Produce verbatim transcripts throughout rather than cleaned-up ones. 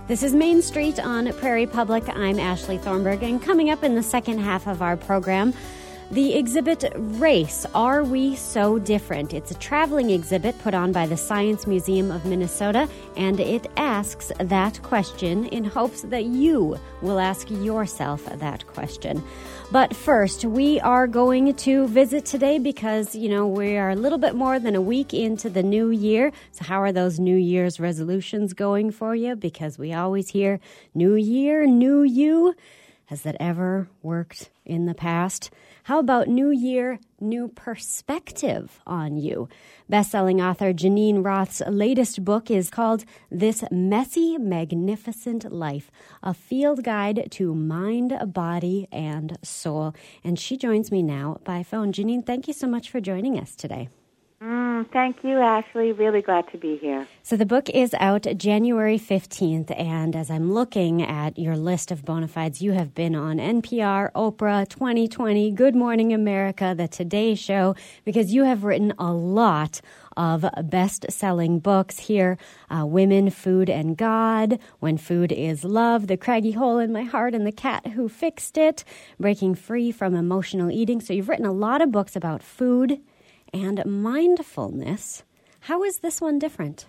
This is Main Street on Prairie Public. I'm Ashley Thornburg, and coming up in the second half of our program, the exhibit Race, Are We So Different? It's a traveling exhibit put on by the Science Museum of Minnesota, and it asks that question in hopes that you will ask yourself that question. But first, we are going to visit today because, you know, we are a little bit more than a week into the new year. So how are those New Year's resolutions going for you? Because we always hear, new year, new you. Has that ever worked in the past? How about new year, new perspective on you? Best-selling author Geneen Roth's latest book is called This Messy, Magnificent Life, a field guide to mind, body, and soul. And she joins me now by phone. Geneen, thank you so much for joining us today. Mm, thank you, Ashley. Really glad to be here. So the book is out January fifteenth, and as I'm looking at your list of bona fides, you have been on N P R, Oprah, twenty twenty, Good Morning America, The Today Show, because you have written a lot of best-selling books here, uh, Women, Food, and God, When Food is Love, The Craggy Hole in My Heart and the Cat Who Fixed It, Breaking Free from Emotional Eating. So you've written a lot of books about food and mindfulness. How is this one different?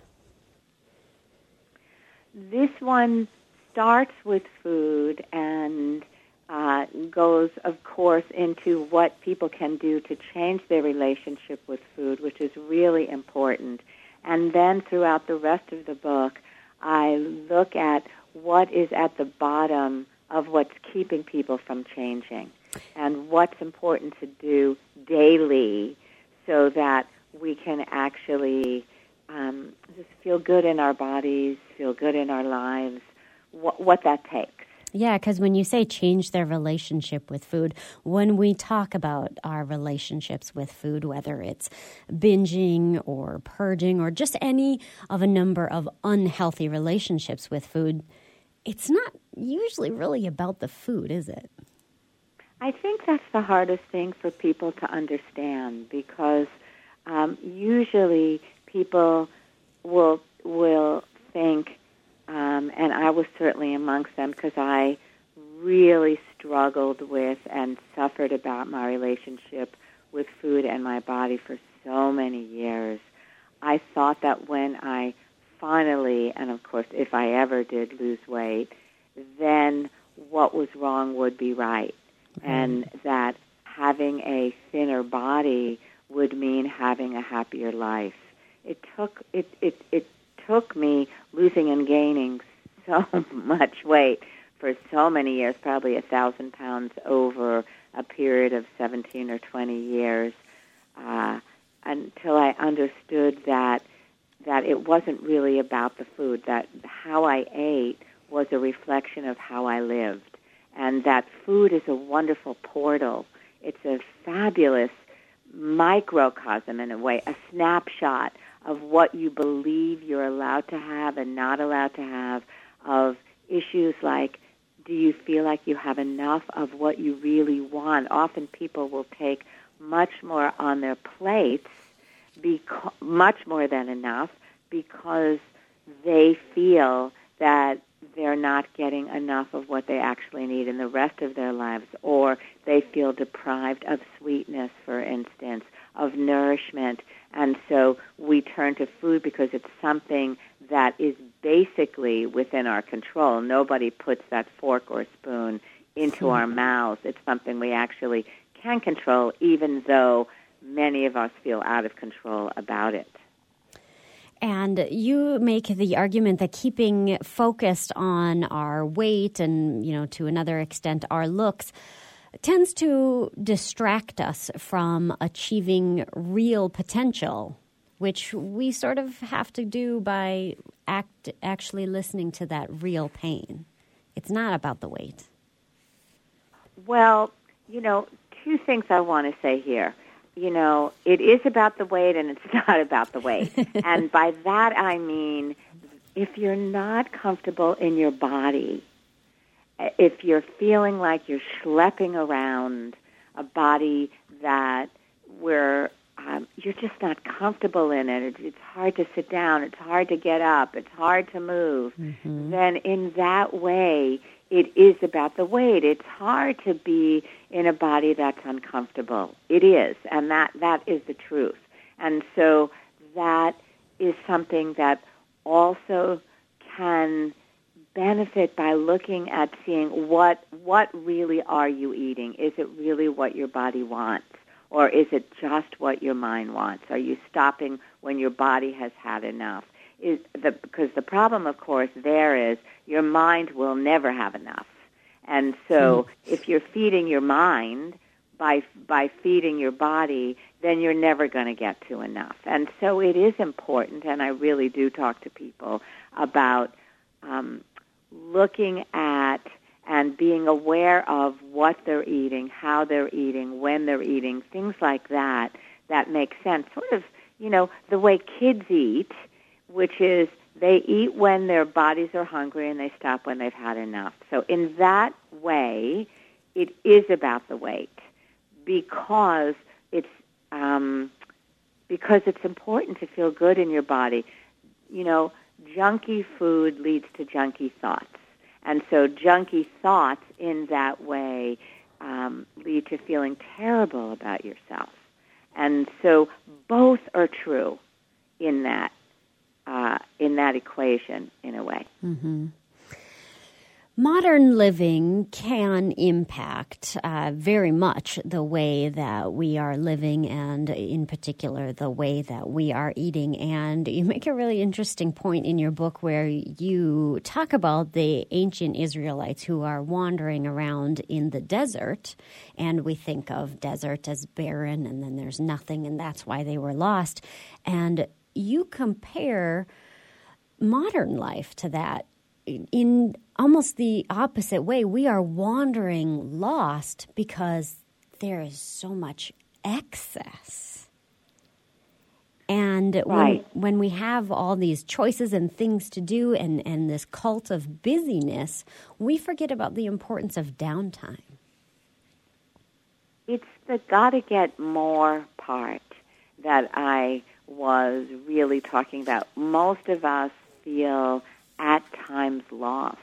This one starts with food and uh, goes, of course, into what people can do to change their relationship with food, which is really important. And then throughout the rest of the book, I look at what is at the bottom of what's keeping people from changing and what's important to do daily so that we can actually um, just feel good in our bodies, feel good in our lives, wh- what that takes. Yeah, because when you say change their relationship with food, when we talk about our relationships with food, whether it's binging or purging or just any of a number of unhealthy relationships with food, it's not usually really about the food, is it? I think that's the hardest thing for people to understand because um, usually people will will think, um, and I was certainly amongst them because I really struggled with and suffered about my relationship with food and my body for so many years. I thought that when I finally, and of course if I ever did lose weight, then what was wrong would be right. And that having a thinner body would mean having a happier life. It took it, it, it took me losing and gaining so much weight for so many years, probably a thousand pounds over a period of seventeen or twenty years, uh, until I understood that that it wasn't really about the food, that how I ate was a reflection of how I lived. And that food is a wonderful portal. It's a fabulous microcosm, in a way, a snapshot of what you believe you're allowed to have and not allowed to have, of issues like, do you feel like you have enough of what you really want? Often people will take much more on their plates, because, much more than enough, because they feel that they're not getting enough of what they actually need in the rest of their lives, or they feel deprived of sweetness, for instance, of nourishment. And so we turn to food because it's something that is basically within our control. Nobody puts that fork or spoon into our mouths. It's something we actually can control, even though many of us feel out of control about it. And you make the argument that keeping focused on our weight and, you know, to another extent, our looks tends to distract us from achieving real potential, which we sort of have to do by act, actually listening to that real pain. It's not about the weight. Well, you know, two things I want to say here. You know, it is about the weight and it's not about the weight. And by that I mean, if you're not comfortable in your body, if you're feeling like you're schlepping around a body that where um, you're just not comfortable in it. it. It's hard to sit down. It's hard to get up. It's hard to move. Mm-hmm. Then in that way, it is about the weight. It's hard to be in a body that's uncomfortable. It is, and that, that is the truth. And so that is something that also can benefit by looking at seeing what what really are you eating? Is it really what your body wants? Or is it just what your mind wants? Are you stopping when your body has had enough? Is the, because the problem, of course, there is your mind will never have enough. And so mm. if you're feeding your mind by by feeding your body, then you're never going to get to enough. And so it is important, and I really do talk to people about um, looking at and being aware of what they're eating, how they're eating, when they're eating, things like that, that make sense. Sort of, you know, the way kids eat, which is they eat when their bodies are hungry and they stop when they've had enough. So in that way, it is about the weight because it's um, because it's important to feel good in your body. You know, junky food leads to junky thoughts. And so junky thoughts in that way um, lead to feeling terrible about yourself. And so both are true in that uh, in that equation, in a way. Mm-hmm. Modern living can impact uh, very much the way that we are living and, in particular, the way that we are eating. And you make a really interesting point in your book where you talk about the ancient Israelites who are wandering around in the desert. And we think of desert as barren, and then there's nothing, and that's why they were lost. And you compare modern life to that in almost the opposite way. We are wandering lost because there is so much excess. And right. when, when we have all these choices and things to do and, and this cult of busyness, we forget about the importance of downtime. It's the gotta get more part that I was really talking about. Most of us feel at times lost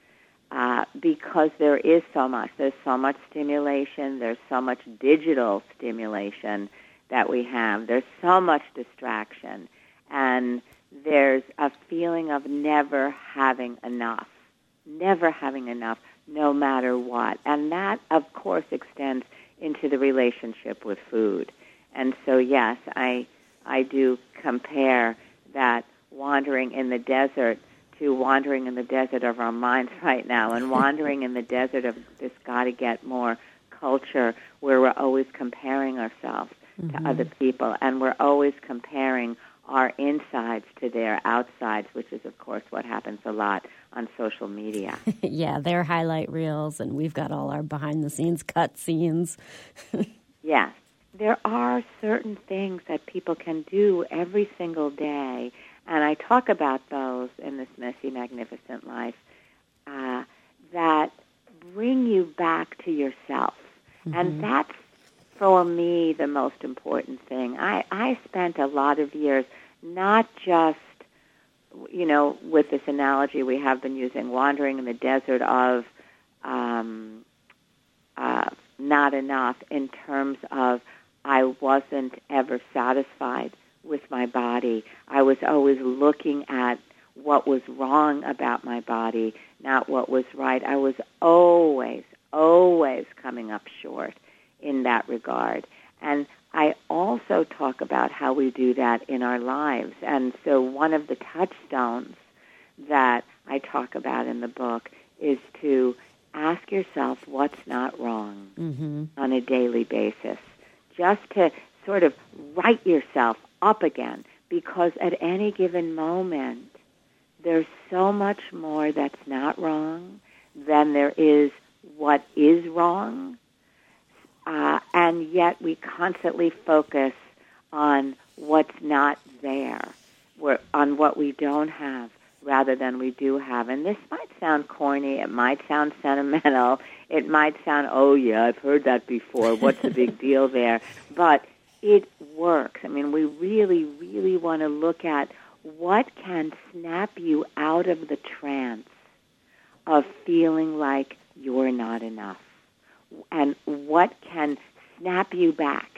uh, because there is so much. There's so much stimulation. There's so much digital stimulation that we have. There's so much distraction. And there's a feeling of never having enough, never having enough, no matter what. And that, of course, extends into the relationship with food. And so, yes, I I do compare that wandering in the desert to wandering in the desert of our minds right now and wandering in the desert of this gotta-get-more culture where we're always comparing ourselves mm-hmm. to other people, and we're always comparing our insides to their outsides, which is, of course, what happens a lot on social media. Yeah, their highlight reels, and we've got all our behind-the-scenes cut scenes. Yes. There are certain things that people can do every single day, and I talk about those in This Messy, Magnificent Life, uh, that bring you back to yourself. Mm-hmm. And that's, for me, the most important thing. I, I spent a lot of years not just, you know, with this analogy we have been using, wandering in the desert of um, uh, not enough in terms of I wasn't ever satisfied with my body. I was always looking at what was wrong about my body, not what was right. I was always, always coming up short in that regard. And I also talk about how we do that in our lives. And so one of the touchstones that I talk about in the book is to ask yourself what's not wrong mm-hmm. on a daily basis, just to sort of right yourself up again, because at any given moment, there's so much more that's not wrong than there is what is wrong, uh, and yet we constantly focus on what's not there, we're, on what we don't have, rather than we do have. And this might sound corny, it might sound sentimental, it might sound, oh yeah, I've heard that before, what's the big deal there? But it works. I mean, we really, really want to look at what can snap you out of the trance of feeling like you're not enough, and what can snap you back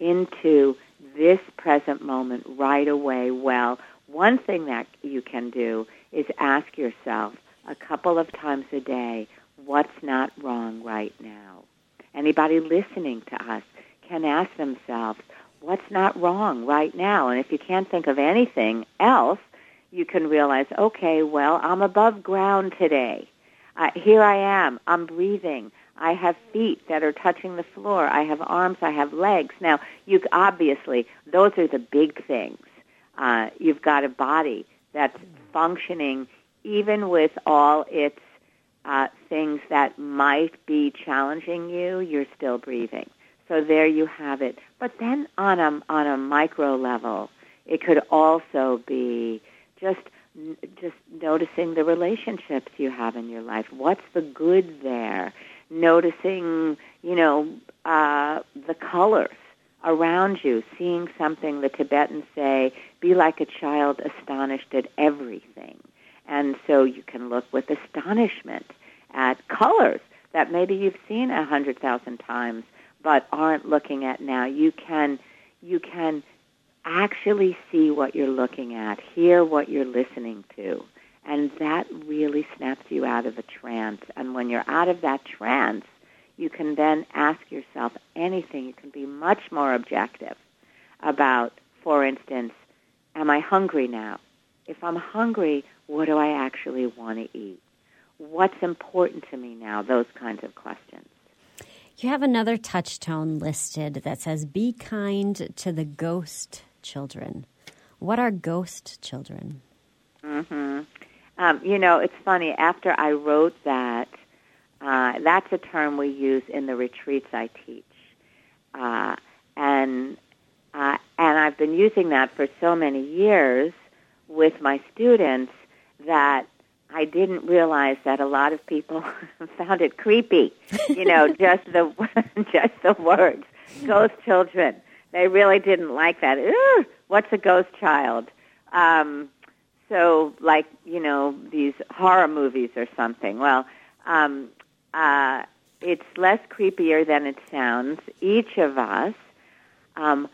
into this present moment right away. Well, one thing that you can do is ask yourself a couple of times a day, what's not wrong right now? Anybody listening to us can ask themselves, what's not wrong right now? And if you can't think of anything else, you can realize, okay, well, I'm above ground today. Uh, here I am. I'm breathing. I have feet that are touching the floor. I have arms. I have legs. Now, you obviously, those are the big things. Uh, you've got a body that's functioning even with all its uh, things that might be challenging you. You're still breathing. So there you have it. But then on a, on a micro level, it could also be just just noticing the relationships you have in your life. What's the good there? Noticing, you know, uh, the colors around you, seeing something the Tibetans say, be like a child astonished at everything. And so you can look with astonishment at colors that maybe you've seen a hundred thousand times but aren't looking at now. You can, you can actually see what you're looking at, hear what you're listening to, and that really snaps you out of a trance. And when you're out of that trance, you can then ask yourself anything. You can be much more objective about, for instance, am I hungry now? If I'm hungry, what do I actually want to eat? What's important to me now? Those kinds of questions. You have another touchstone listed that says, be kind to the ghost children. What are ghost children? Mm-hmm. Um, you know, it's funny. After I wrote that, uh, that's a term we use in the retreats I teach. Uh, and uh, and I've been using that for so many years with my students that I didn't realize that a lot of people found it creepy. You know, just the just the words, ghost children. They really didn't like that. Ugh, what's a ghost child? Um, so, like, you know, these horror movies or something. Well, um, uh, it's less creepier than it sounds. Each of us, um,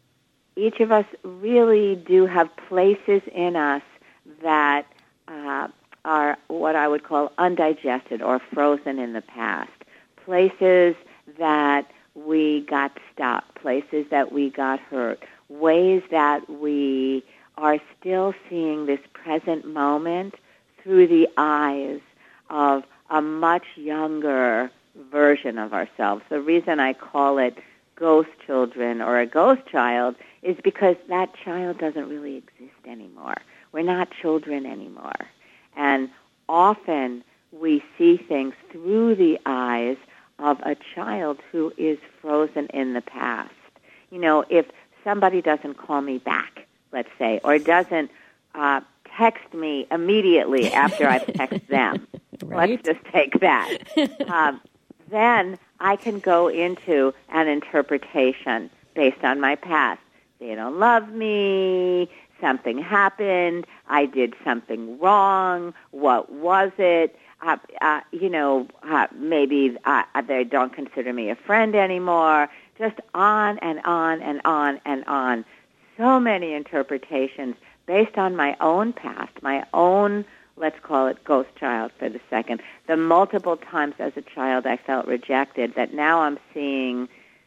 each of us really do have places in us that uh, are what I would call undigested or frozen in the past. Places that we got stuck, places that we got hurt, ways that we are still seeing this present moment through the eyes of a much younger version of ourselves. The reason I call it ghost children or a ghost child is because that child doesn't really exist anymore. We're not children anymore. And often we see things through the eyes of a child who is frozen in the past. You know, if somebody doesn't call me back, let's say, or doesn't uh, text me immediately after I've texted them, right? Let's just take that. um, then I can go into an interpretation based on my past. They don't love me. Something happened. I did something wrong. What was it? Uh, uh, you know, uh, maybe uh, they don't consider me a friend anymore. Just on and on and on and on. So many interpretations based on my own past, my own, let's call it ghost child for the second. The multiple times as a child I felt rejected, that now I'm seeing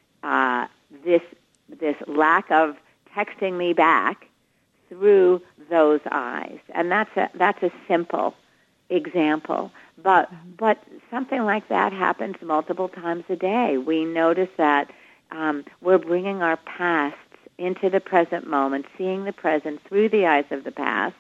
uh, this this lack of texting me back through those eyes. And that's a, that's a simple example. But but something like that happens multiple times a day. We notice that um, we're bringing our pasts into the present moment, seeing the present through the eyes of the past,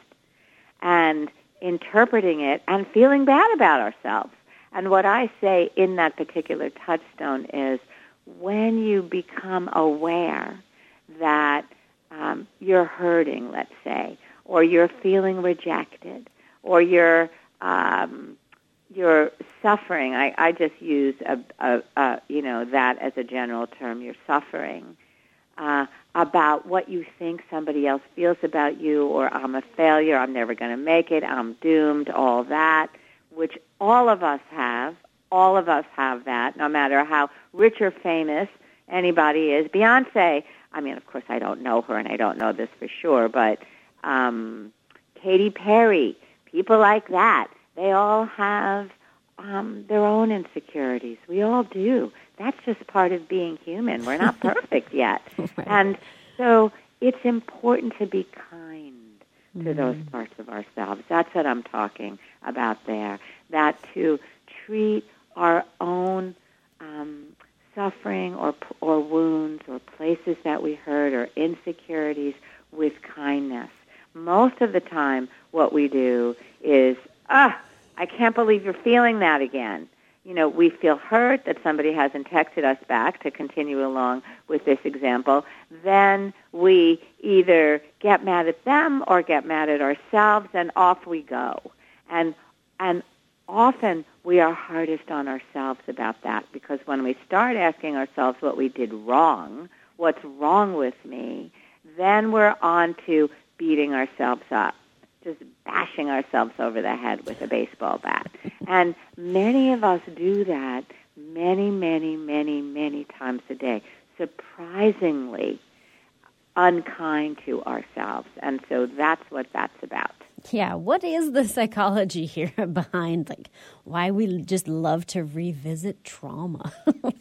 and interpreting it and feeling bad about ourselves. And what I say in that particular touchstone is when you become aware that um, you're hurting, let's say, or you're feeling rejected, or you're um, you're suffering. I, I just use a, a, a you know that as a general term. You're suffering. uh, about what you think somebody else feels about you, or I'm a failure, I'm never going to make it, I'm doomed, all that, which all of us have. All of us have that, no matter how rich or famous anybody is. Beyonce, I mean, of course, I don't know her, and I don't know this for sure, but um, Katy Perry, people like that, they all have um, their own insecurities. We all do. That's just part of being human. We're not perfect yet. Right. And so it's important to be kind to mm. those parts of ourselves. That's what I'm talking about there, that to treat our own um, suffering or or wounds or places that we hurt or insecurities with kindness. Most of the time what we do is, ah, I can't believe you're feeling that again. You know, we feel hurt that somebody hasn't texted us back, to continue along with this example. Then we either get mad at them or get mad at ourselves, and off we go. And and often we are hardest on ourselves about that, because when we start asking ourselves what we did wrong, what's wrong with me, then we're on to beating ourselves up, just bashing ourselves over the head with a baseball bat. And many of us do that many, many, many, many times a day, surprisingly unkind to ourselves. And so that's what that's about. Yeah, what is the psychology here behind, like, why we just love to revisit trauma?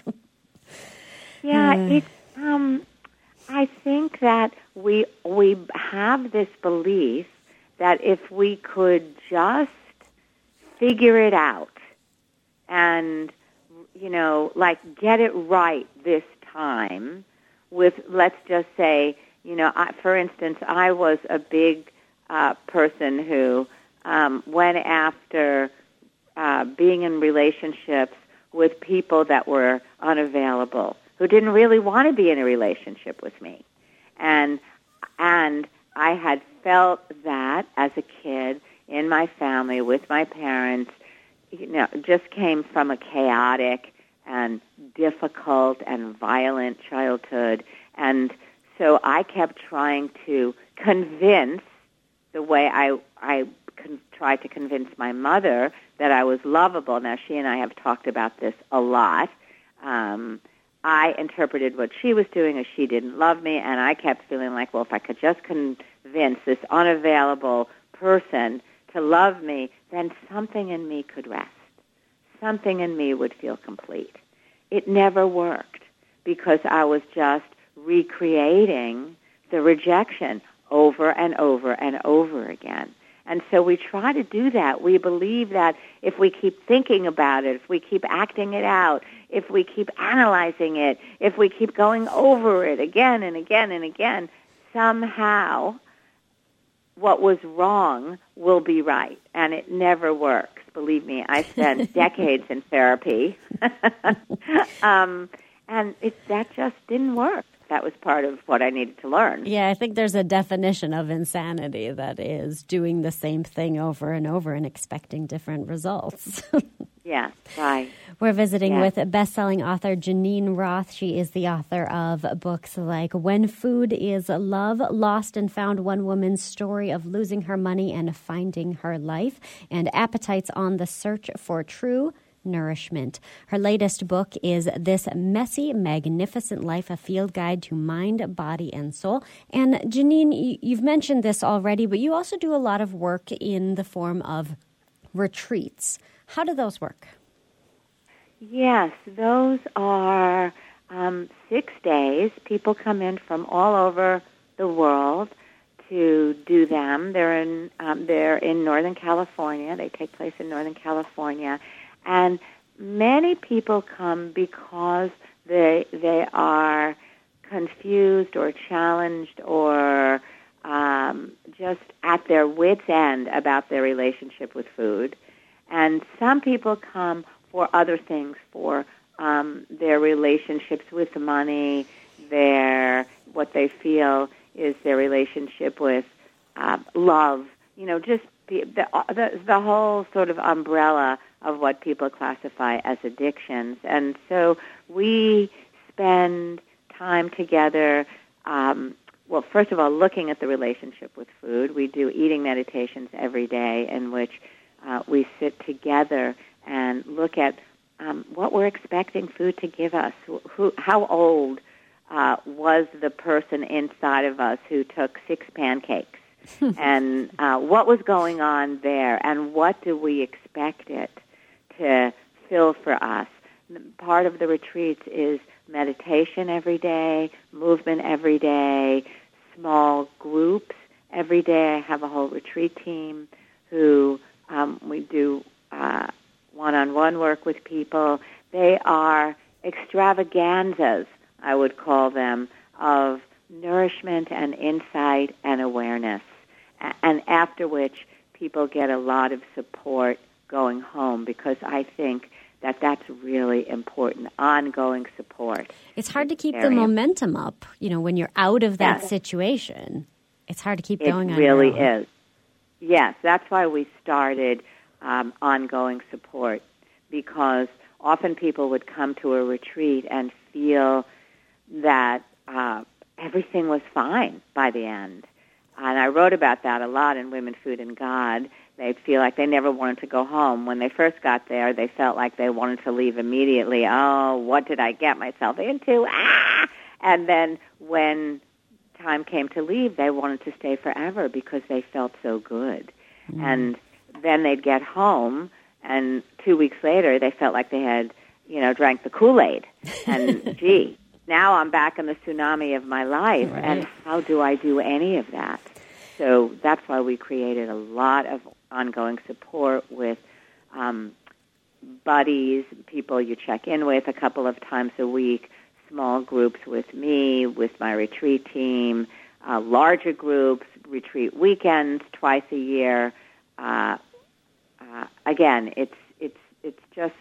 yeah, it's, um, I think that we we have this belief that if we could just figure it out and, you know, like get it right this time with, let's just say, you know, I, for instance, I was a big uh, person who um, went after uh, being in relationships with people that were unavailable, who didn't really want to be in a relationship with me. And and I had felt that as a kid in my family with my parents, you know, just came from a chaotic and difficult and violent childhood. And so I kept trying to convince, the way I, I con- tried to convince my mother that I was lovable. Now, she and I have talked about this a lot. Um, I interpreted what she was doing as she didn't love me, and I kept feeling like, well, if I could just convince this unavailable person to love me, then something in me could rest. Something in me would feel complete. It never worked, because I was just recreating the rejection over and over and over again. And so we try to do that. We believe that if we keep thinking about it, if we keep acting it out, if we keep analyzing it, if we keep going over it again and again and again, somehow what was wrong will be right. And it never works. Believe me, I spent decades in therapy. um, and it, that just didn't work. That was part of what I needed to learn. Yeah, I think there's a definition of insanity that is doing the same thing over and over and expecting different results. Yes, right. We're visiting yes. with best-selling author Geneen Roth. She is the author of books like When Food is Love, Lost and Found, One Woman's Story of Losing Her Money and Finding Her Life, and Appetites on the Search for True Nourishment. Her latest book is This Messy, Magnificent Life, a field guide to mind, body, and soul. And Geneen, you've mentioned this already, but you also do a lot of work in the form of retreats. How do those work? Yes, those are um, six days. People come in from all over the world to do them. They're in um, they're in Northern California. They take place in Northern California. And many people come because they they are confused or challenged or um, just at their wits' end about their relationship with food. And some people come for other things, for um, their relationships with money, their what they feel is their relationship with uh, love. You know, just the, the the the whole sort of umbrella of what people classify as addictions. And so we spend time together um, well, first of all, looking at the relationship with food. We do eating meditations every day in which uh, we sit together and look at um, what we're expecting food to give us. Who, how old uh, was the person inside of us who took six pancakes? and uh, what was going on there, and what do we expect it to fill for us? Part of the retreats is meditation every day, movement every day, small groups every day. I have a whole retreat team who um, we do uh, one-on-one work with people. They are extravaganzas, I would call them, of nourishment and insight and awareness, and after which people get a lot of support going home, because I think that that's really important, ongoing support. It's hard to keep the momentum up, you know, when you're out of that yes. situation. It's hard to keep going on It really your own. is. Yes, that's why we started um, ongoing support, because often people would come to a retreat and feel that uh, everything was fine by the end. And I wrote about that a lot in Women, Food, and God. They feel like they never wanted to go home. When they first got there, they felt like they wanted to leave immediately. Oh, what did I get myself into? Ah! And then when time came to leave, they wanted to stay forever because they felt so good. Mm. And then they'd get home, and two weeks later, they felt like they had, you know, drank the Kool-Aid. And, gee, now I'm back in the tsunami of my life, right. And how do I do any of that? So that's why we created a lot of ongoing support with um, buddies, people you check in with a couple of times a week, small groups with me, with my retreat team, uh, larger groups, retreat weekends twice a year. Uh, uh, again, it's it's it's just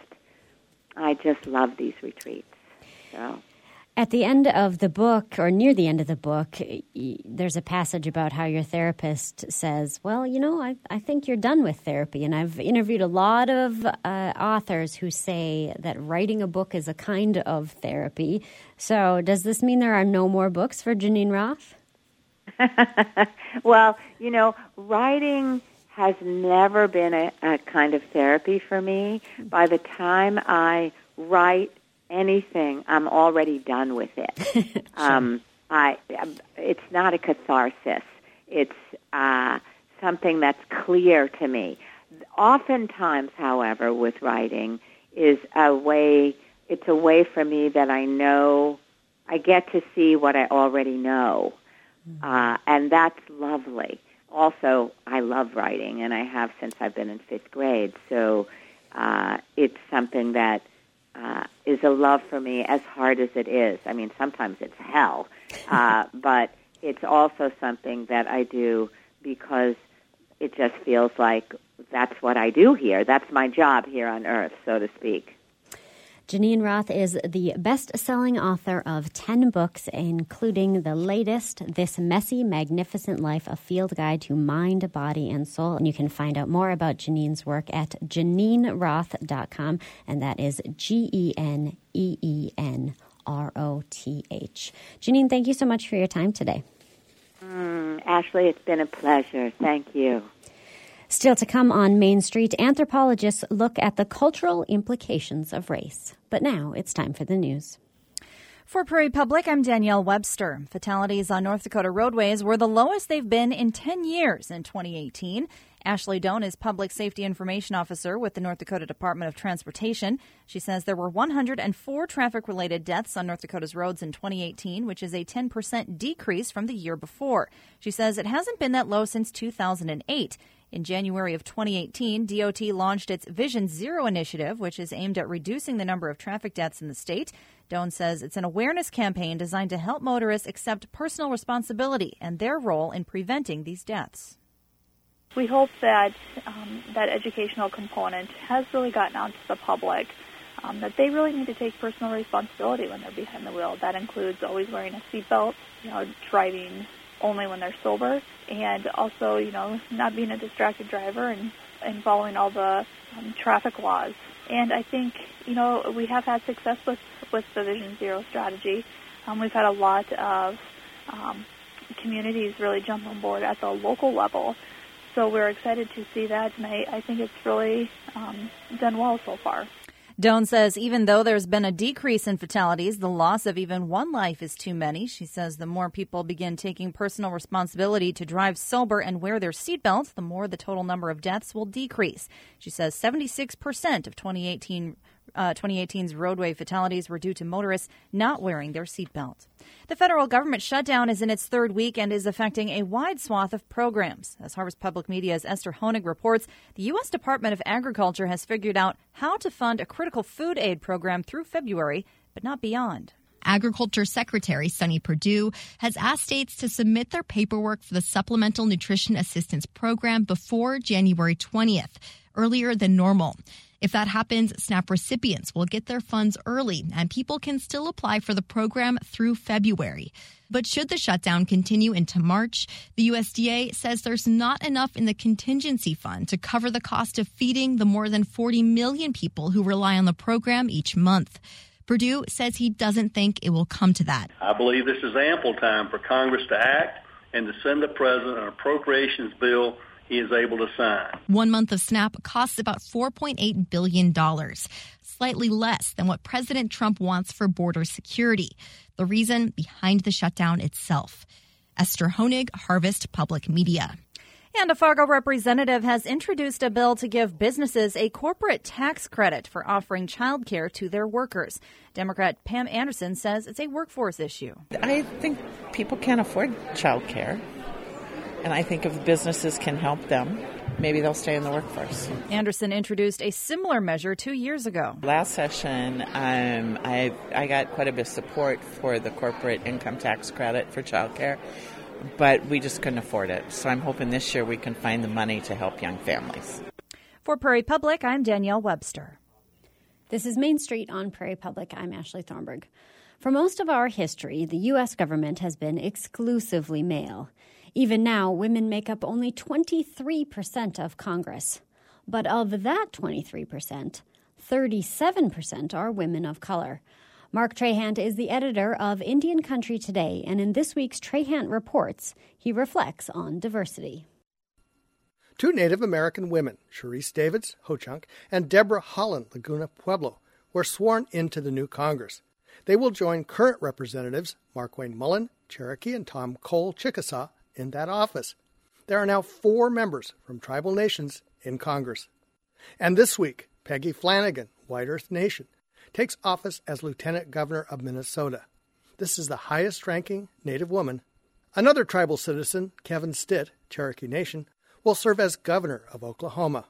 I just love these retreats. So. At the end of the book, or near the end of the book, there's a passage about how your therapist says, well, you know, I, I think you're done with therapy. And I've interviewed a lot of uh, authors who say that writing a book is a kind of therapy. So does this mean there are no more books for Geneen Roth? Well, you know, writing has never been a, a kind of therapy for me. By the time I write anything, I'm already done with it. Sure. um, I, it's not a catharsis. It's uh, something that's clear to me. Oftentimes, however, with writing is a way, it's a way for me that I know, I get to see what I already know. Mm-hmm. Uh, and that's lovely. Also, I love writing, and I have since I've been in fifth grade. So uh, it's something that Uh, is a love for me, as hard as it is. I mean, sometimes it's hell, uh, but it's also something that I do because it just feels like that's what I do here. That's my job here on Earth, so to speak. Geneen Roth is the best-selling author of ten books, including the latest, This Messy, Magnificent Life, a field guide to mind, body, and soul. And you can find out more about Geneen's work at geneen roth dot com, and that is G E N E E N R O T H. Geneen, thank you so much for your time today. Mm, Ashley, it's been a pleasure. Thank you. Still to come on Main Street, anthropologists look at the cultural implications of race. But now it's time for the news. For Prairie Public, I'm Danielle Webster. Fatalities on North Dakota roadways were the lowest they've been in ten years in twenty eighteen. Ashley Doan is Public Safety Information Officer with the North Dakota Department of Transportation. She says there were one hundred four traffic-related deaths on North Dakota's roads in twenty eighteen, which is a ten percent decrease from the year before. She says it hasn't been that low since two thousand eight. In January of twenty eighteen, D O T launched its Vision Zero initiative, which is aimed at reducing the number of traffic deaths in the state. Doan says it's an awareness campaign designed to help motorists accept personal responsibility and their role in preventing these deaths. We hope that um, that educational component has really gotten out to the public, um, that they really need to take personal responsibility when they're behind the wheel. That includes always wearing a seatbelt, you know, driving only when they're sober, and also, you know, not being a distracted driver and, and following all the um, traffic laws. And I think, you know, we have had success with, with the Vision Zero strategy. Um, we've had a lot of um, communities really jump on board at the local level. So we're excited to see that, and I, I think it's really um, done well so far. Doan says even though there's been a decrease in fatalities, the loss of even one life is too many. She says the more people begin taking personal responsibility to drive sober and wear their seatbelts, the more the total number of deaths will decrease. She says seventy-six percent of twenty eighteen, uh, twenty eighteen's roadway fatalities were due to motorists not wearing their seatbelt. The federal government shutdown is in its third week and is affecting a wide swath of programs. As Harvest Public Media's Esther Honig reports, the U S Department of Agriculture has figured out how to fund a critical food aid program through February, but not beyond. Agriculture Secretary Sonny Perdue has asked states to submit their paperwork for the Supplemental Nutrition Assistance Program before January twentieth, earlier than normal. If that happens, SNAP recipients will get their funds early, and people can still apply for the program through February. But should the shutdown continue into March, the U S D A says there's not enough in the contingency fund to cover the cost of feeding the more than forty million people who rely on the program each month. Perdue says he doesn't think it will come to that. I believe this is ample time for Congress to act and to send the president an appropriations bill he is able to sign. One month of SNAP costs about four point eight billion dollars, slightly less than what President Trump wants for border security. The reason behind the shutdown itself. Esther Honig, Harvest Public Media. And a Fargo representative has introduced a bill to give businesses a corporate tax credit for offering child care to their workers. Democrat Pam Anderson says it's a workforce issue. I think people can't afford child care. And I think if businesses can help them, maybe they'll stay in the workforce. Anderson introduced a similar measure two years ago. Last session, um, I I got quite a bit of support for the corporate income tax credit for child care, but we just couldn't afford it. So I'm hoping this year we can find the money to help young families. For Prairie Public, I'm Danielle Webster. This is Main Street on Prairie Public. I'm Ashley Thornburg. For most of our history, the U S government has been exclusively male. Even now, women make up only twenty-three percent of Congress. But of that twenty-three percent, thirty-seven percent are women of color. Mark Trahant is the editor of Indian Country Today, and in this week's Trahant Reports, he reflects on diversity. Two Native American women, Sharice Davids, Ho-Chunk, and Deborah Holland, Laguna Pueblo, were sworn into the new Congress. They will join current representatives Markwayne Mullen, Cherokee, and Tom Cole, Chickasaw, in that office. There are now four members from tribal nations in Congress. And this week, Peggy Flanagan, White Earth Nation, takes office as Lieutenant Governor of Minnesota. This is the highest-ranking Native woman. Another tribal citizen, Kevin Stitt, Cherokee Nation, will serve as governor of Oklahoma.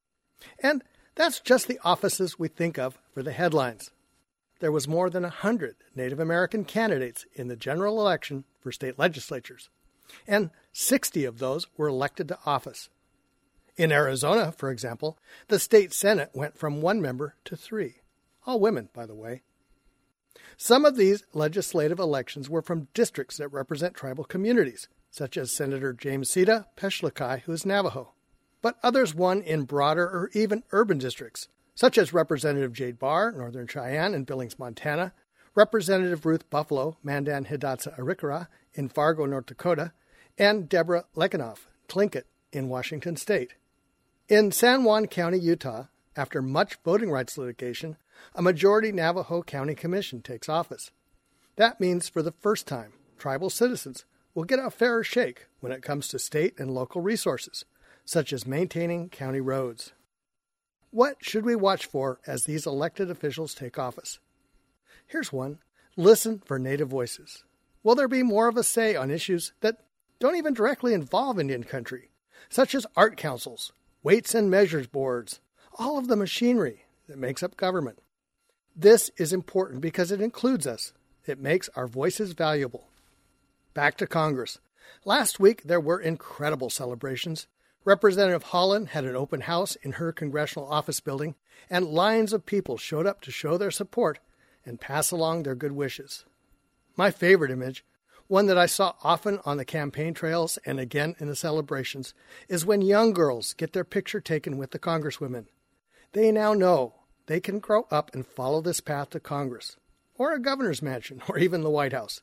And that's just the offices we think of for the headlines. There was more than one hundred Native American candidates in the general election for state legislatures, and sixty of those were elected to office. In Arizona, for example, the state Senate went from one member to three. All women, by the way. Some of these legislative elections were from districts that represent tribal communities, such as Senator James Sita Peshlikai, who is Navajo. But others won in broader or even urban districts, such as Representative Jade Barr, Northern Cheyenne in Billings, Montana, Representative Ruth Buffalo, Mandan Hidatsa Arikara in Fargo, North Dakota, and Deborah Lekanoff, Tlingit in Washington State. In San Juan County, Utah, after much voting rights litigation, a majority Navajo County Commission takes office. That means for the first time, tribal citizens will get a fairer shake when it comes to state and local resources, such as maintaining county roads. What should we watch for as these elected officials take office? Here's one. Listen for Native voices. Will there be more of a say on issues that don't even directly involve Indian country, such as art councils, weights and measures boards, all of the machinery that makes up government? This is important because it includes us. It makes our voices valuable. Back to Congress. Last week, there were incredible celebrations. Representative Holland had an open house in her congressional office building, and lines of people showed up to show their support and pass along their good wishes. My favorite image, one that I saw often on the campaign trails and again in the celebrations, is when young girls get their picture taken with the congresswomen. They now know they can grow up and follow this path to Congress, or a governor's mansion, or even the White House.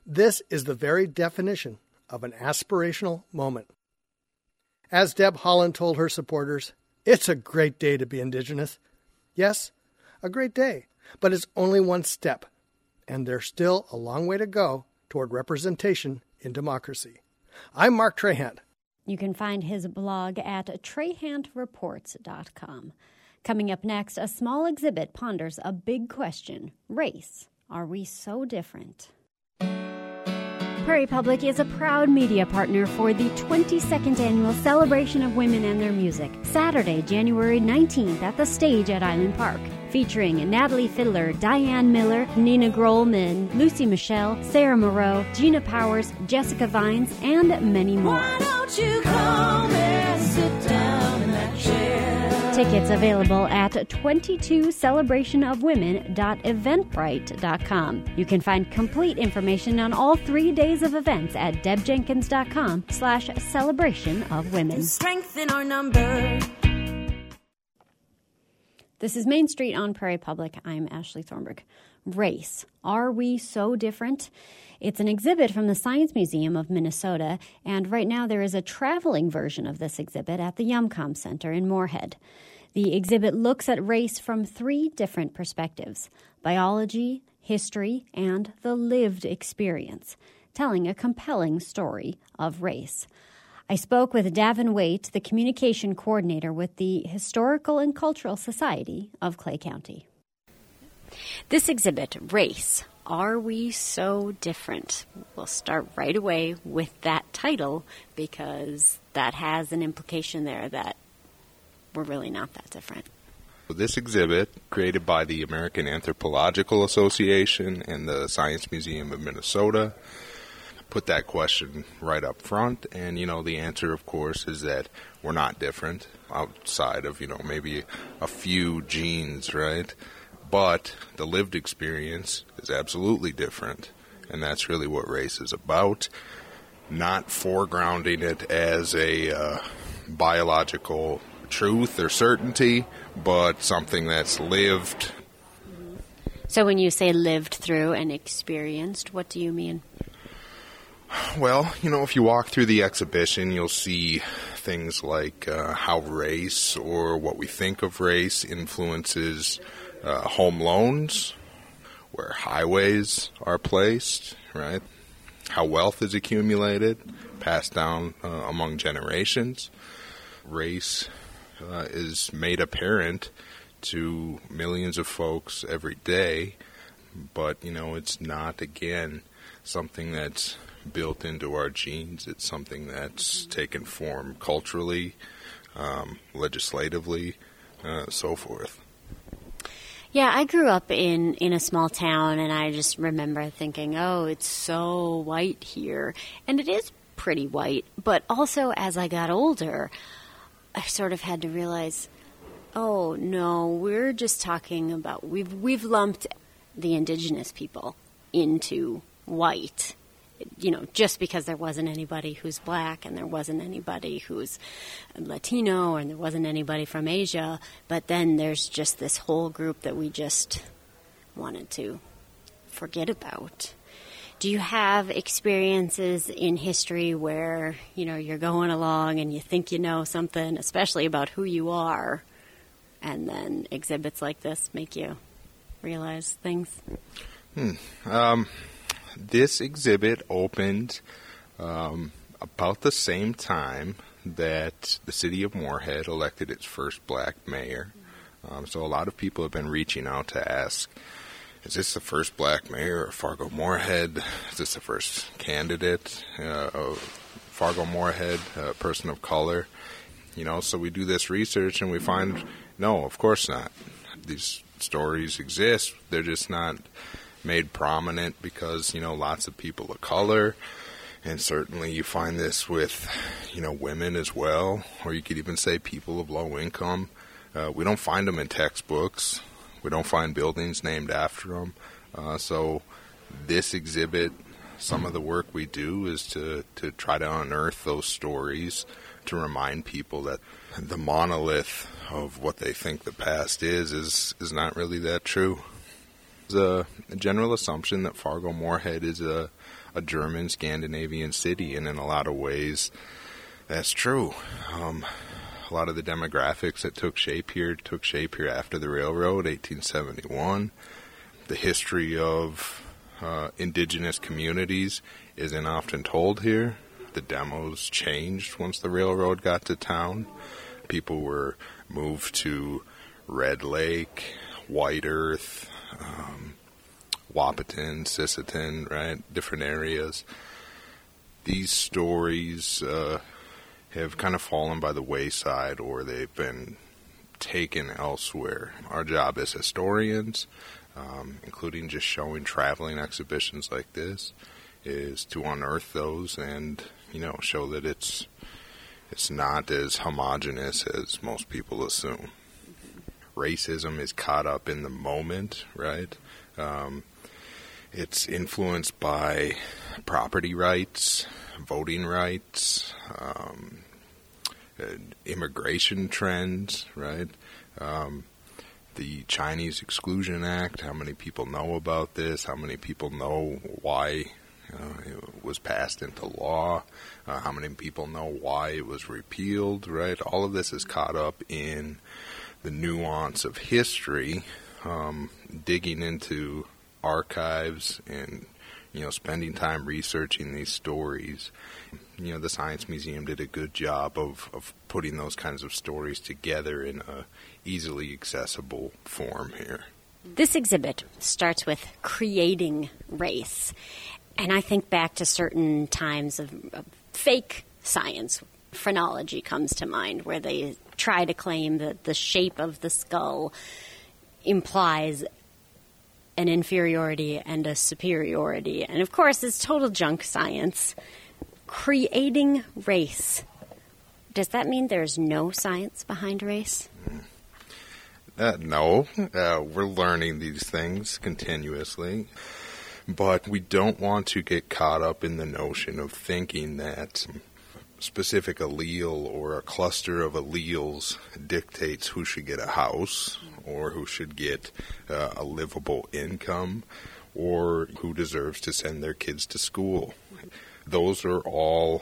This is the very definition of an aspirational moment. As Deb Haaland told her supporters, it's a great day to be Indigenous. Yes, a great day, but it's only one step, and there's still a long way to go toward representation in democracy. I'm Mark Trahant. You can find his blog at trahant reports dot com. Coming up next, a small exhibit ponders a big question. Race. Are we so different? Prairie Public is a proud media partner for the twenty-second Annual Celebration of Women and Their Music, Saturday, January nineteenth at the Stage at Island Park, featuring Natalie Fiddler, Diane Miller, Nina Grohlman, Lucy Michelle, Sarah Moreau, Gina Powers, Jessica Vines, and many more. Why don't you come and sit down in that chair? Tickets available at twenty-two celebration of women dot eventbrite dot com. You can find complete information on all three days of events at debjenkins.com slash celebration of women. Strengthen our number. This is Main Street on Prairie Public. I'm Ashley Thornburg. Race. Are we so different? It's an exhibit from the Science Museum of Minnesota, and right now there is a traveling version of this exhibit at the Yumcom Center in Moorhead. The exhibit looks at race from three different perspectives: biology, history, and the lived experience, telling a compelling story of race. I spoke with Davin Waite, the communication coordinator with the Historical and Cultural Society of Clay County. This exhibit, Race, Are We So Different? We'll start right away with that title because that has an implication there that we're really not that different. This exhibit, created by the American Anthropological Association and the Science Museum of Minnesota, put that question right up front. And, you know, the answer, of course, is that we're not different outside of, you know, maybe a few genes, right? But the lived experience is absolutely different. And that's really what race is about. Not foregrounding it as a uh, biological truth or certainty, but something that's lived. So when you say lived through and experienced, what do you mean? Well, you know, if you walk through the exhibition, you'll see things like uh, how race, or what we think of race, influences uh, home loans, where highways are placed, right? How wealth is accumulated, passed down uh, among generations. Race uh, is made apparent to millions of folks every day, but, you know, it's not, again, something that's built into our genes. It's something that's taken form culturally, um, legislatively, uh, so forth. Yeah, I grew up in, in a small town, and I just remember thinking, oh, it's so white here. And it is pretty white, but also as I got older, I sort of had to realize, oh, no, we're just talking about, we've we've lumped the indigenous people into white, you know, just because there wasn't anybody who's black and there wasn't anybody who's Latino and there wasn't anybody from Asia. But then there's just this whole group that we just wanted to forget about. Do you have experiences in history where, you know, you're going along and you think you know something, especially about who you are, and then exhibits like this make you realize things? Hmm. Um... This exhibit opened um, about the same time that the city of Moorhead elected its first black mayor. Um, so a lot of people have been reaching out to ask, is this the first black mayor of Fargo-Moorhead? Is this the first candidate uh, of Fargo-Moorhead, a person of color? You know, so we do this research and we find, no, of course not. These stories exist. They're just not made prominent because, you know, lots of people of color, and certainly you find this with, you know, women as well, or you could even say people of low income. Uh, we don't find them in textbooks. We don't find buildings named after them. Uh, so this exhibit, some of the work we do is to, to try to unearth those stories, to remind people that the monolith of what they think the past is is, is not really that true. There's a, a general assumption that Fargo-Moorhead is a, a German Scandinavian city, and in a lot of ways, that's true. Um, a lot of the demographics that took shape here took shape here after the railroad, eighteen seventy-one. The history of uh, indigenous communities isn't often told here. The demos changed once the railroad got to town. People were moved to Red Lake, White Earth, um, Wahpeton, Sisseton, right? Different areas. These stories uh, have kind of fallen by the wayside, or they've been taken elsewhere. Our job as historians, um, including just showing traveling exhibitions like this, is to unearth those and, you know, show that it's it's not as homogenous as most people assume. Racism is caught up in the moment, right? Um, it's influenced by property rights, voting rights, um, uh, immigration trends, right? Um, the Chinese Exclusion Act, how many people know about this? How many people know why uh, it was passed into law? Uh, how many people know why it was repealed, right? All of this is caught up in the nuance of history, um, digging into archives and, you know, spending time researching these stories. You know, the Science Museum did a good job of, of putting those kinds of stories together in a easily accessible form here. This exhibit starts with creating race. And I think back to certain times of, of fake science. Phrenology comes to mind, where they try to claim that the shape of the skull implies an inferiority and a superiority. And of course, it's total junk science. Creating race. Does that mean there's no science behind race? Uh, no. Uh, we're learning these things continuously. But we don't want to get caught up in the notion of thinking that specific allele or a cluster of alleles dictates who should get a house or who should get uh, a livable income or who deserves to send their kids to school. Those are all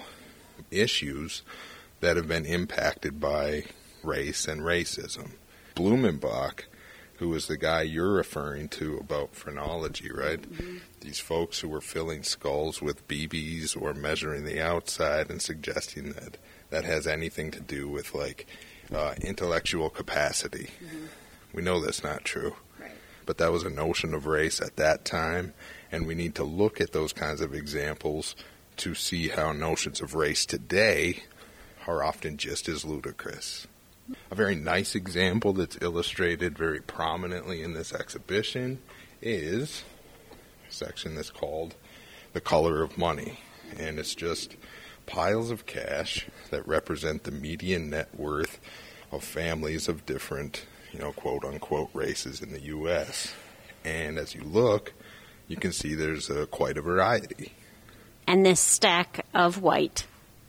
issues that have been impacted by race and racism. Blumenbach, who was the guy you're referring to about phrenology, right? Mm-hmm. These folks who were filling skulls with B Bs or measuring the outside and suggesting that that has anything to do with, like, uh, intellectual capacity. Mm-hmm. We know that's not true. Right. But that was a notion of race at that time, and we need to look at those kinds of examples to see how notions of race today are often just as ludicrous. A very nice example that's illustrated very prominently in this exhibition is a section that's called The Color of Money. And it's just piles of cash that represent the median net worth of families of different, you know, quote-unquote races in the U S. And as you look, you can see there's uh, quite a variety. And this stack of white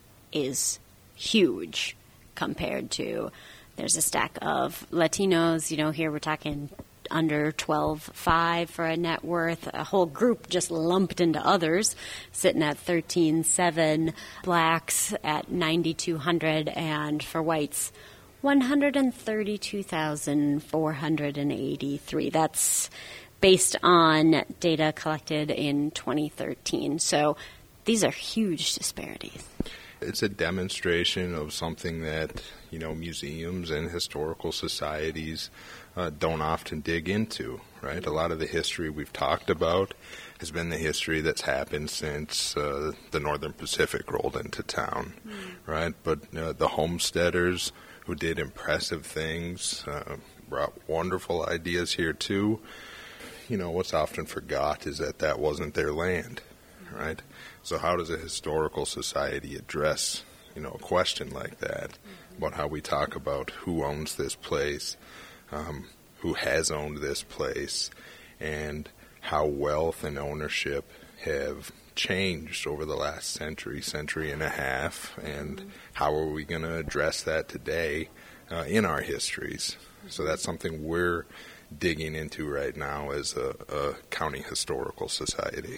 is huge compared to, there's a stack of Latinos, you know, here we're talking under twelve five for a net worth, a whole group just lumped into others, sitting at thirteen seven, blacks at ninety-two hundred, and for whites, one hundred thirty-two thousand four hundred eighty-three. That's based on data collected in twenty thirteen. So these are huge disparities. It's a demonstration of something that, you know, museums and historical societies uh, don't often dig into, right? A lot of the history we've talked about has been the history that's happened since uh, the Northern Pacific rolled into town, mm. right? But uh, the homesteaders who did impressive things uh, brought wonderful ideas here too. You know, what's often forgot is that that wasn't their land, right? So how does a historical society address, you know, a question like that about how we talk about who owns this place, um, who has owned this place, and how wealth and ownership have changed over the last century, century and a half, and how are we going to address that today uh, in our histories? So that's something we're digging into right now as a, a county historical society.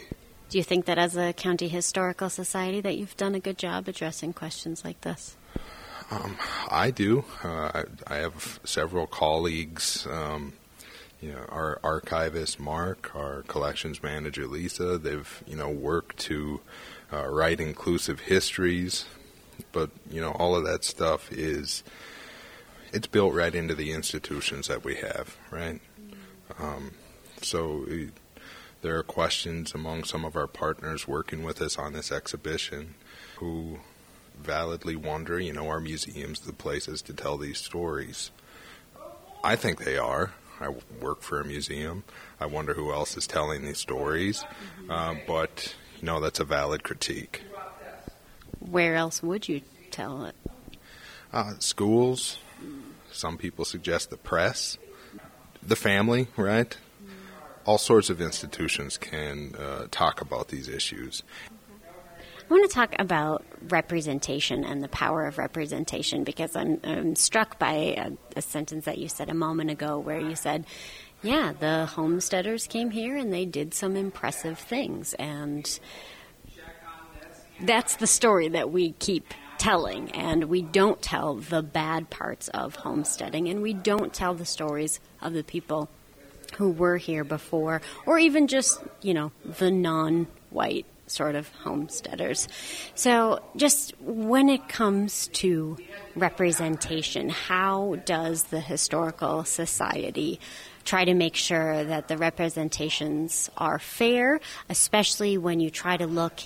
Do you think that as a county historical society that you've done a good job addressing questions like this? Um, I do. Uh, I, I have several colleagues, um, you know, our archivist Mark, our collections manager Lisa. They've, you know, worked to uh, write inclusive histories, but, you know, all of that stuff is, it's built right into the institutions that we have, right? Um, so it, there are questions among some of our partners working with us on this exhibition who validly wonder, you know, are museums the places to tell these stories? I think they are. I work for a museum. I wonder who else is telling these stories. Uh, but, you know, that's a valid critique. Where else would you tell it? Uh, schools. Some people suggest the press. The family, right? All sorts of institutions can uh, talk about these issues. I want to talk about representation and the power of representation because I'm, I'm struck by a, a sentence that you said a moment ago where you said, yeah, the homesteaders came here and they did some impressive things. And that's the story that we keep telling. And we don't tell the bad parts of homesteading, and we don't tell the stories of the people who were here before, or even just, you know, the non-white sort of homesteaders. So just when it comes to representation, how does the Historical Society try to make sure that the representations are fair, especially when you try to look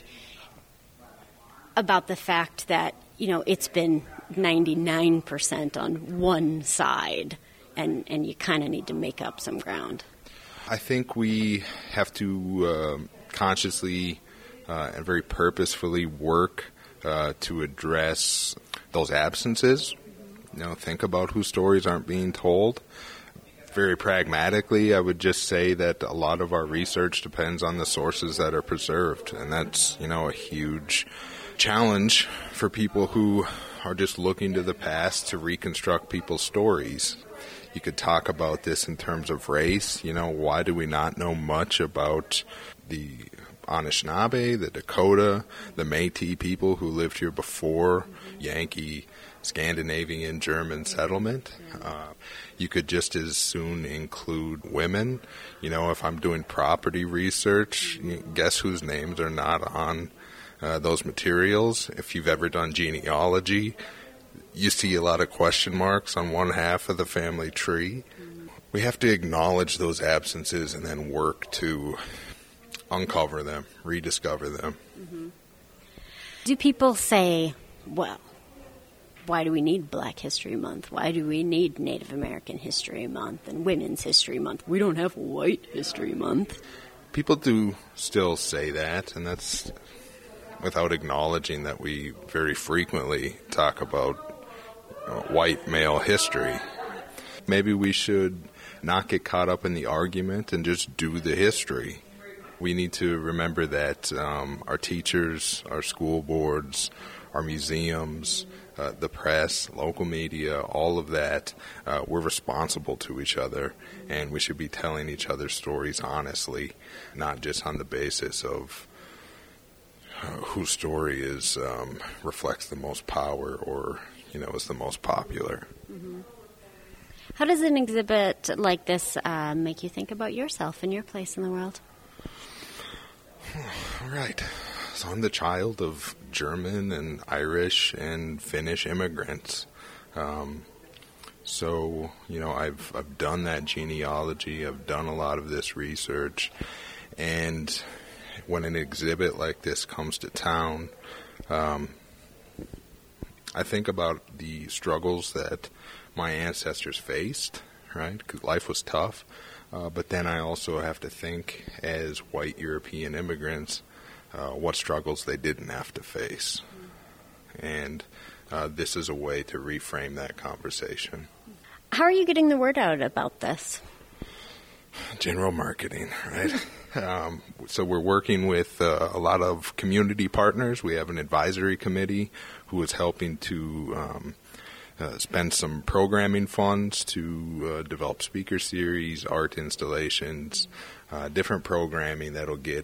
about the fact that, you know, it's been ninety-nine percent on one side, and, and you kind of need to make up some ground? I think we have to uh, consciously Uh, and very purposefully work uh, to address those absences. You know, think about whose stories aren't being told. Very pragmatically, I would just say that a lot of our research depends on the sources that are preserved, and that's, you know, a huge challenge for people who are just looking to the past to reconstruct people's stories. You could talk about this in terms of race. You know, why do we not know much about the Anishinaabe, the Dakota, the Métis people who lived here before Yankee, Scandinavian, German settlement? Uh, you could just as soon include women. You know, if I'm doing property research, guess whose names are not on uh, those materials? If you've ever done genealogy, you see a lot of question marks on one half of the family tree. We have to acknowledge those absences and then work to uncover them, rediscover them. Mm-hmm. Do people say, well, why do we need Black History Month? Why do we need Native American History Month and Women's History Month? We don't have White History Month. People do still say that, and that's without acknowledging that we very frequently talk about uh, white male history. Maybe we should not get caught up in the argument and just do the history. We need to remember that um, our teachers, our school boards, our museums, uh, the press, local media, all of that, uh, we're responsible to each other, and we should be telling each other stories honestly, not just on the basis of uh, whose story is um, reflects the most power or, you know, is the most popular. Mm-hmm. How does an exhibit like this uh, make you think about yourself and your place in the world? Right. So I'm the child of German and Irish and Finnish immigrants. Um, so, you know, I've I've done that genealogy. I've done a lot of this research. And when an exhibit like this comes to town, um, I think about the struggles that my ancestors faced, right? Because life was tough. Uh, but then I also have to think, as white European immigrants, uh, what struggles they didn't have to face. And uh, this is a way to reframe that conversation. How are you getting the word out about this? General marketing, right? um, so we're working with uh, a lot of community partners. We have an advisory committee who is helping to um, Uh, spend some programming funds to uh, develop speaker series, art installations, uh, different programming that'll get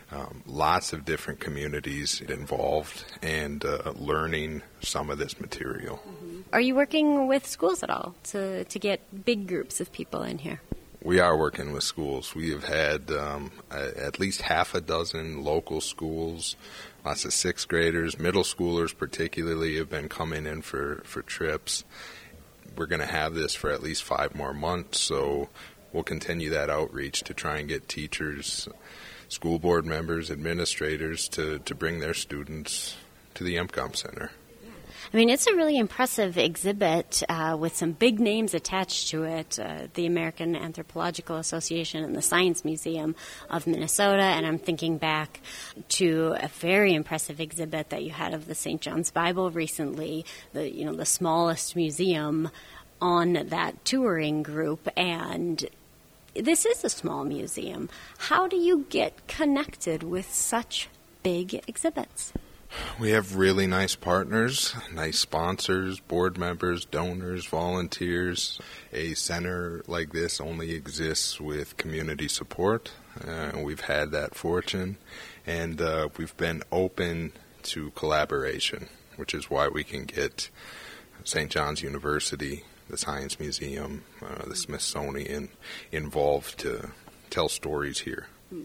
Um, lots of different communities involved and uh, learning some of this material. Mm-hmm. Are you working with schools at all to, to get big groups of people in here? We are working with schools. We have had um, a, at least half a dozen local schools, lots of sixth graders, middle schoolers particularly have been coming in for, for trips. We're going to have this for at least five more months, so we'll continue that outreach to try and get teachers, school board members, administrators to, to bring their students to the M COM Center. I mean, it's a really impressive exhibit uh, with some big names attached to it, uh, the American Anthropological Association and the Science Museum of Minnesota, and I'm thinking back to a very impressive exhibit that you had of the Saint John's Bible recently, the you know the smallest museum on that touring group, and this is a small museum. How do you get connected with such big exhibits? We have really nice partners, nice sponsors, board members, donors, volunteers. A center like this only exists with community support. Uh, we've had that fortune, and uh, we've been open to collaboration, which is why we can get Saint John's University, the Science Museum, uh, the Smithsonian involved to tell stories here.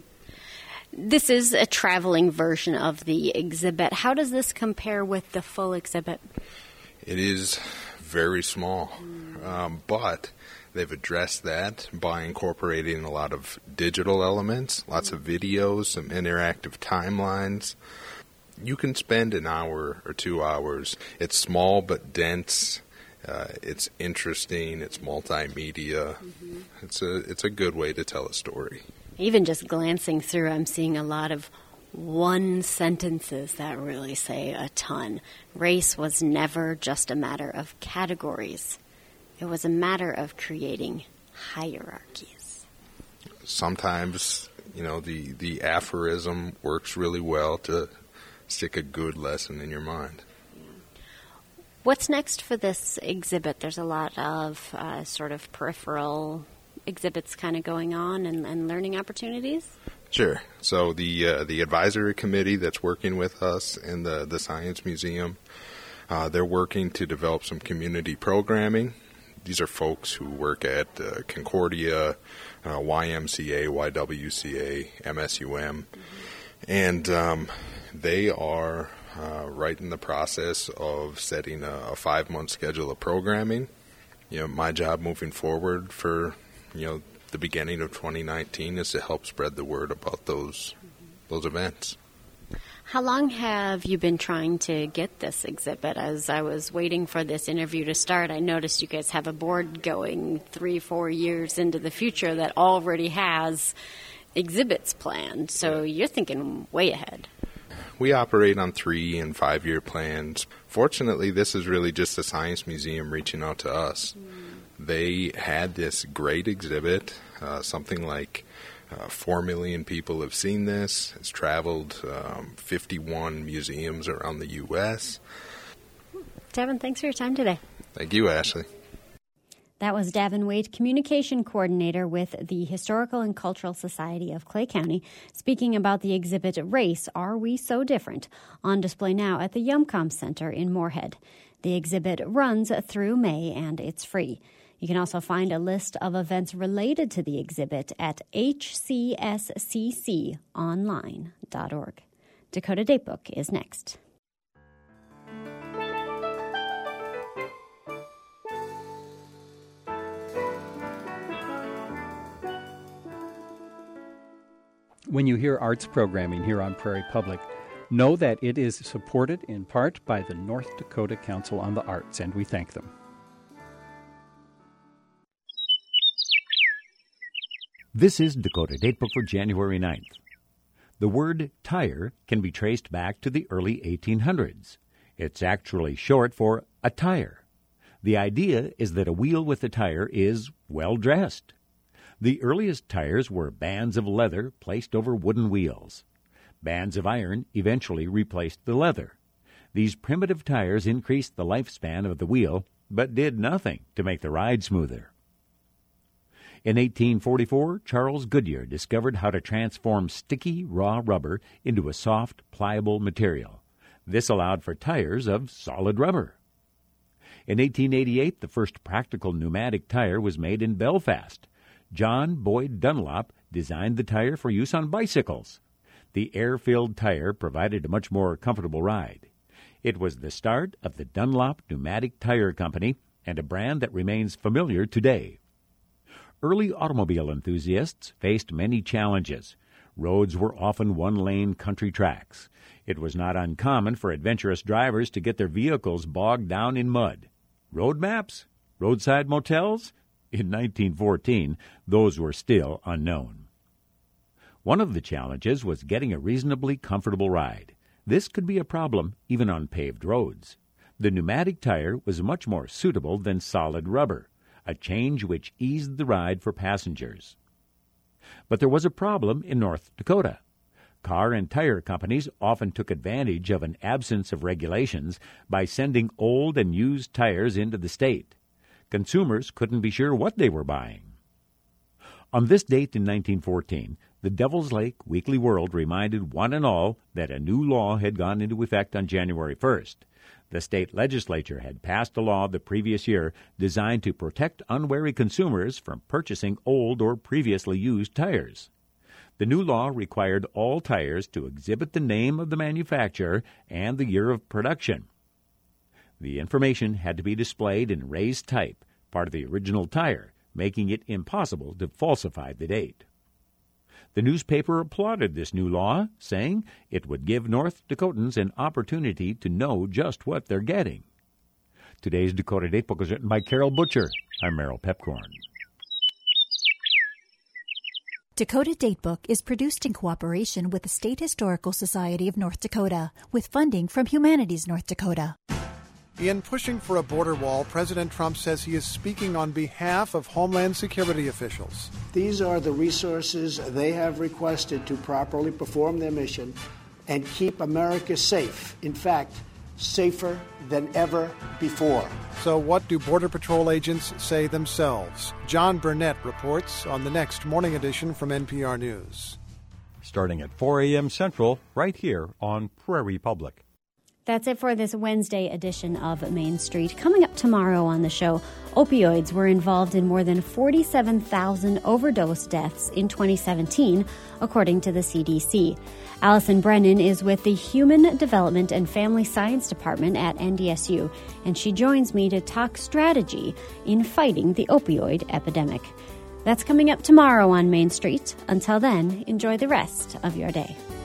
This is a traveling version of the exhibit. How does this compare with the full exhibit? It is very small, mm. um, but they've addressed that by incorporating a lot of digital elements, lots of videos, some interactive timelines. You can spend an hour or two hours. It's small but dense. Uh, it's interesting. It's multimedia. Mm-hmm. It's a it's a good way to tell a story. Even just glancing through, I'm seeing a lot of one sentences that really say a ton. Race was never just a matter of categories. It was a matter of creating hierarchies. Sometimes, you know, the, the aphorism works really well to stick a good lesson in your mind. What's next for this exhibit? There's a lot of uh, sort of peripheral exhibits kind of going on and, and learning opportunities? Sure. So the uh, the advisory committee that's working with us in the, the Science Museum, uh, they're working to develop some community programming. These are folks who work at uh, Concordia, uh, Y M C A, Y W C A, M S U M, mm-hmm. and um, they are uh, right in the process of setting a, a five-month schedule of programming. You know, my job moving forward for you know, the beginning of twenty nineteen is to help spread the word about those those events. How long have you been trying to get this exhibit? As I was waiting for this interview to start, I noticed you guys have a board going three, four years into the future that already has exhibits planned. So you're thinking way ahead. We operate on three and five-year plans. Fortunately, this is really just the Science Museum reaching out to us. Mm. They had this great exhibit, uh, something like uh, four million people have seen this. It's traveled um, fifty-one museums around the U S Davin, thanks for your time today. Thank you, Ashley. That was Davin Wade, Communication Coordinator with the Historical and Cultural Society of Clay County, speaking about the exhibit Race, Are We So Different?, on display now at the Yumcom Center in Moorhead. The exhibit runs through May, and it's free. You can also find a list of events related to the exhibit at h c s c c online dot org. Dakota Datebook is next. When you hear arts programming here on Prairie Public, know that it is supported in part by the North Dakota Council on the Arts, and we thank them. This is Dakota Datebook for January ninth. The word tire can be traced back to the early eighteen hundreds. It's actually short for a tire. The idea is that a wheel with a tire is well dressed. The earliest tires were bands of leather placed over wooden wheels. Bands of iron eventually replaced the leather. These primitive tires increased the lifespan of the wheel, but did nothing to make the ride smoother. In eighteen forty-four, Charles Goodyear discovered how to transform sticky, raw rubber into a soft, pliable material. This allowed for tires of solid rubber. In eighteen eighty-eight, the first practical pneumatic tire was made in Belfast. John Boyd Dunlop designed the tire for use on bicycles. The air-filled tire provided a much more comfortable ride. It was the start of the Dunlop Pneumatic Tire Company and a brand that remains familiar today. Early automobile enthusiasts faced many challenges. Roads were often one-lane country tracks. It was not uncommon for adventurous drivers to get their vehicles bogged down in mud. Road maps? Roadside motels? In nineteen fourteen, those were still unknown. One of the challenges was getting a reasonably comfortable ride. This could be a problem even on paved roads. The pneumatic tire was much more suitable than solid rubber, a change which eased the ride for passengers. But there was a problem in North Dakota. Car and tire companies often took advantage of an absence of regulations by sending old and used tires into the state. Consumers couldn't be sure what they were buying. On this date in nineteen fourteen, the Devil's Lake Weekly World reminded one and all that a new law had gone into effect on January first. The state legislature had passed a law the previous year designed to protect unwary consumers from purchasing old or previously used tires. The new law required all tires to exhibit the name of the manufacturer and the year of production. The information had to be displayed in raised type, part of the original tire, making it impossible to falsify the date. The newspaper applauded this new law, saying it would give North Dakotans an opportunity to know just what they're getting. Today's Dakota Datebook was written by Carol Butcher. I'm Merrill Pepcorn. Dakota Datebook is produced in cooperation with the State Historical Society of North Dakota, with funding from Humanities North Dakota. In pushing for a border wall, President Trump says he is speaking on behalf of Homeland Security officials. These are the resources they have requested to properly perform their mission and keep America safe. In fact, safer than ever before. So what do Border Patrol agents say themselves? John Burnett reports on the next morning edition from N P R News. Starting at four a.m. Central, right here on Prairie Public. That's it for this Wednesday edition of Main Street. Coming up tomorrow on the show, opioids were involved in more than forty-seven thousand overdose deaths in twenty seventeen, according to the C D C. Allison Brennan is with the Human Development and Family Science Department at N D S U, and she joins me to talk strategy in fighting the opioid epidemic. That's coming up tomorrow on Main Street. Until then, enjoy the rest of your day.